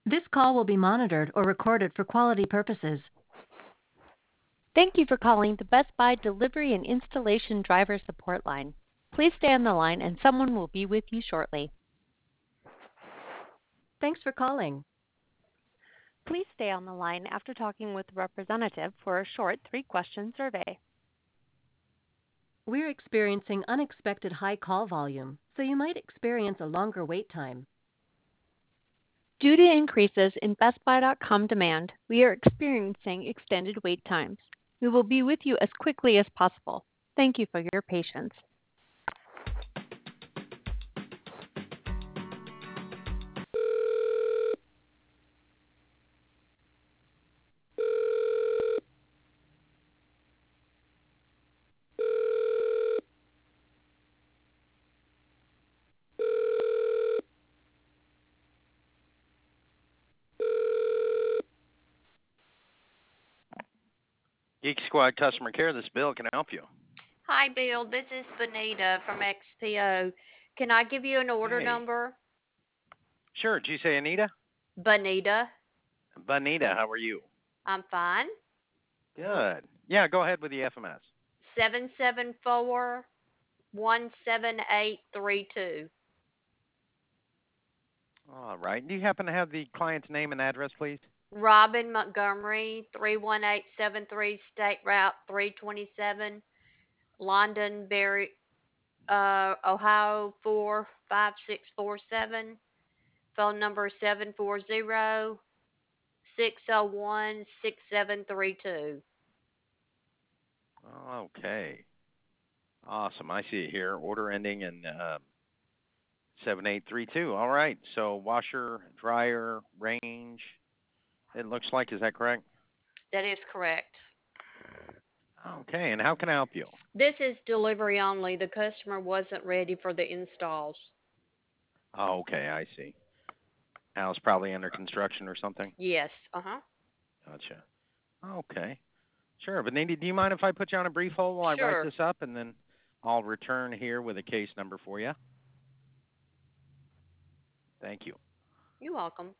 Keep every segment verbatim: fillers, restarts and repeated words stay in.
This call will be monitored or recorded for quality purposes. Thank you for calling the Best Buy Delivery and Installation Driver Support Line. Please stay on the line and someone will be with you shortly. Thanks for calling. Please stay on the line after talking with the representative for a short three-question survey. We're experiencing unexpected high call volume, so you might experience a longer wait time. Due to increases in Best Buy dot com demand, we are experiencing extended wait times. We will be with you as quickly as possible. Thank you for your patience. Geek Squad Customer Care, this is Bill. Can I help you? Hi, Bill. This is Benita from X P O. Can I give you an order Hey. number? Sure. Did you say Anita? Benita. Bonita, how are you? I'm fine. Good. Yeah, go ahead with the F M S. Seven seven four one seven eight three two. All right. Do you happen to have the client's name and address, please? Robin Montgomery, three one eight seven three State Route three twenty-seven, Londonderry, uh, Ohio four five six four seven. Phone number seven four zero six zero one six seven three two. Okay. Awesome. I see it here. Order ending in uh, seven eight three two. All right. So washer, dryer, range, it looks like. Is that correct? That is correct. Okay. And how can I help you? This is delivery only. The customer wasn't ready for the installs. Oh, okay. I see. House probably under construction or something? Yes. Uh-huh. Gotcha. Okay. Sure. But Nady, do you mind if I put you on a brief hold while I write Sure. this up, and then I'll return here with a case number for you? Thank you. You're welcome.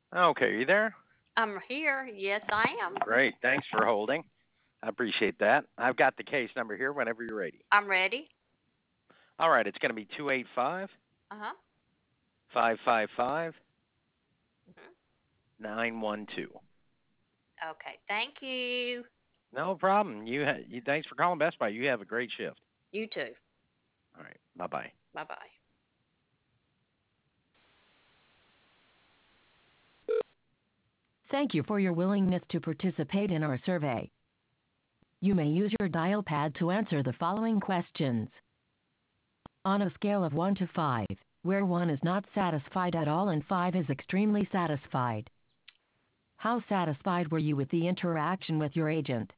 Okay, are you there? I'm here. Yes, I am. Great. Thanks for holding. I appreciate that. I've got the case number here whenever you're ready. I'm ready. All right, it's going to be two eight five, Uh huh. five five five, hmm nine one two. Okay. Thank you. No problem. You, ha- you thanks for calling Best Buy. You have a great shift. You too. All right. Bye-bye. Bye bye. Thank you for your willingness to participate in our survey. You may use your dial pad to answer the following questions. On a scale of one to five, where one is not satisfied at all and five is extremely satisfied, how satisfied were you with the interaction with your agent?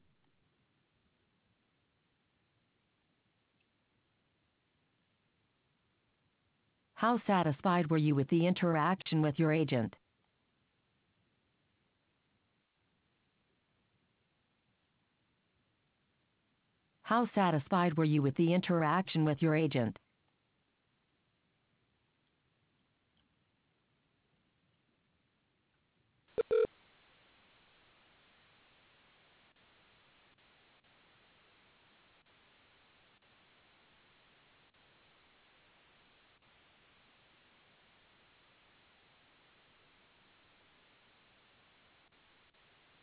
How satisfied were you with the interaction with your agent? How satisfied were you with the interaction with your agent?